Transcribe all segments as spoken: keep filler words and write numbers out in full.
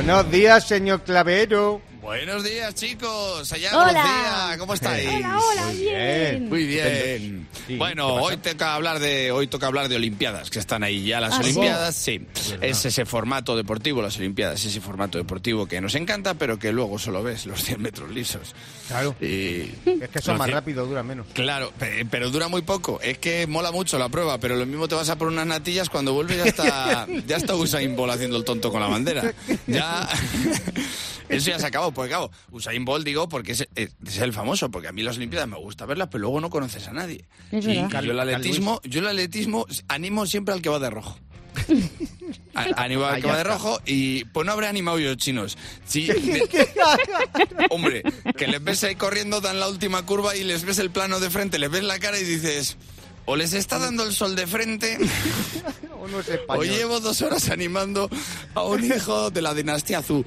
Buenos días, señor Clavero. Buenos días, chicos. Allá Hola. Andalucía, ¿cómo estáis? Hola, hola, Muy bien. Muy bien. Sí, bueno, ¿qué pasa? hoy toca hablar de hoy toca hablar de Olimpiadas, que están ahí ya las ¿Ah, sí? Olimpiadas, sí. Es ese formato deportivo, las Olimpiadas, ese formato deportivo que nos encanta, pero que luego solo ves los cien metros lisos. Claro. Y Es que son los más cien- rápido, dura menos. Claro, pe- pero dura muy poco. Es que mola mucho la prueba, pero lo mismo te vas a por unas natillas, cuando vuelves ya está, ya está Usain Bolt haciendo el tonto con la bandera. Ya, eso ya se acabó. Pues claro, Usain Bolt digo porque es, es el famoso, porque a mí las Olimpiadas me gusta verlas, pero luego no conoces a nadie. Es Y verdad. yo el atletismo, yo el atletismo animo siempre al que va de rojo. A- Animo al que va de rojo y pues no habré animado yo chinos. Sí, de- hombre, que les ves ahí corriendo, dan la última curva y les ves el plano de frente, les ves la cara y dices, o les está dando el sol de frente, Uno es o español. llevo dos horas animando a un hijo de la dinastía Zhou.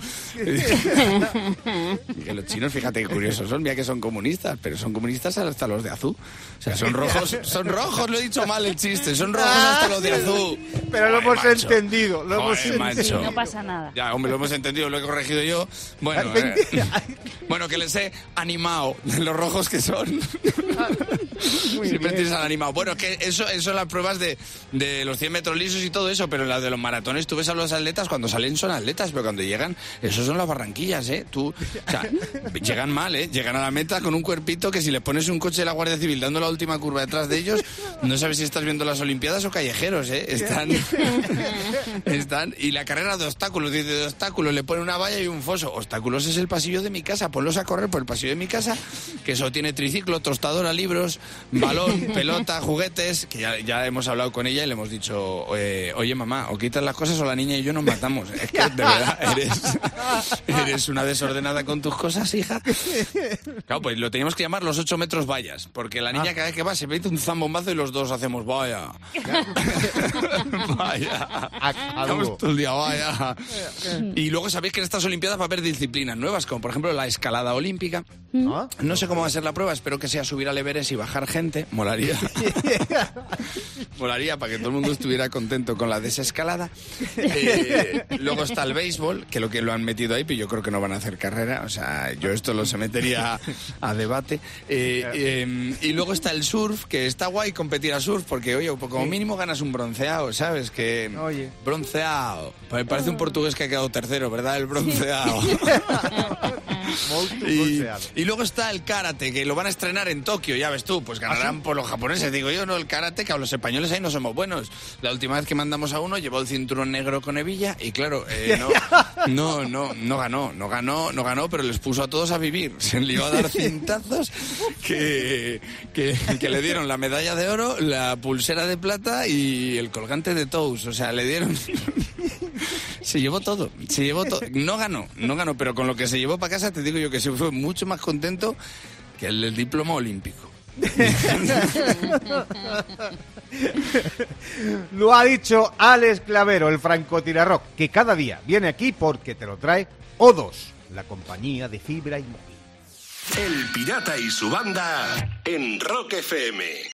Y que los chinos, fíjate qué curiosos son, mira que son comunistas, pero son comunistas hasta los de Azú. O sea, son rojos, son rojos, lo he dicho mal el chiste, son rojos hasta los de Azú. Pero lo Joder, hemos macho. entendido, lo hemos Joder, macho. entendido. No pasa nada. Ya, hombre, lo hemos entendido, lo he corregido yo. Bueno, eh, bueno, que les he animado de los rojos que son. Muy Siempre bien. tienes al animado. Bueno, que eso, eso son las pruebas de, de los cien metros lisos y todo eso, pero las de los maratones, tú ves a los atletas, cuando salen son atletas, pero cuando llegan, esos son las barranquillas, ¿eh? Tú, o sea, llegan mal, ¿eh? Llegan a la meta con un cuerpito que si les pones un coche de la Guardia Civil dando la última curva detrás de ellos, no sabes si estás viendo las Olimpiadas o callejeros, ¿eh? Están, están, y la carrera de obstáculos, dice de obstáculos, le pone una valla y un foso. Obstáculos es el pasillo de mi casa, ponlos a correr por el pasillo de mi casa, que eso tiene triciclo, tostadora, libros, balón, pelota, juguetes, que ya, ya hemos hablado con ella y le hemos dicho, eh, oye mamá, o quitas las cosas o la niña y yo nos matamos. Es que de verdad eres, eres una desordenada con tus cosas, hija. Claro, pues lo teníamos que llamar los ocho metros vallas, porque la niña cada vez que va se mete un zambombazo y los dos hacemos vaya. Vaya. A- a Estamos dúo. todo el día, vaya. Y luego sabéis que en estas Olimpiadas va a haber disciplinas nuevas, como por ejemplo la escalada olímpica. ¿Ah? No sé cómo va a ser la prueba, espero que sea subir al Everest y bajar gente, molaría. Molaría para que todo el mundo estuviera contento con la desescalada. Eh, luego está el béisbol, que lo que lo han metido ahí, pero yo creo que no van a hacer carrera, o sea, yo esto lo sometería a, a debate. Eh, eh, y luego está el surf, que está guay competir a surf, porque oye, como mínimo ganas un bronceado, ¿sabes? Que Oye. bronceado. Me parece un portugués que ha quedado tercero, ¿verdad? El bronceado. Monstruo Y, bronceado. y luego está el karate, que lo van a estrenar en Tokio, ya ves tú, pues ganarán por los japoneses, digo yo, no el karate, que a los españoles ahí no somos buenos. La última vez que mandamos a uno llevó el cinturón negro con hebilla y claro, eh, no, no, no, no ganó, no ganó, no ganó, pero les puso a todos a vivir. Se le iba a dar cintazos que, que, que le dieron la medalla de oro, la pulsera de plata y el colgante de Tous, o sea, le dieron... Se llevó todo, se llevó todo. No ganó, no ganó, pero con lo que se llevó para casa te digo yo que se fue mucho más contento que el del diploma olímpico. Lo ha dicho Alex Clavero, el francotirarrock, que cada día viene aquí porque te lo trae O dos, la compañía de fibra y móvil. El Pirata y su banda en Rock F M.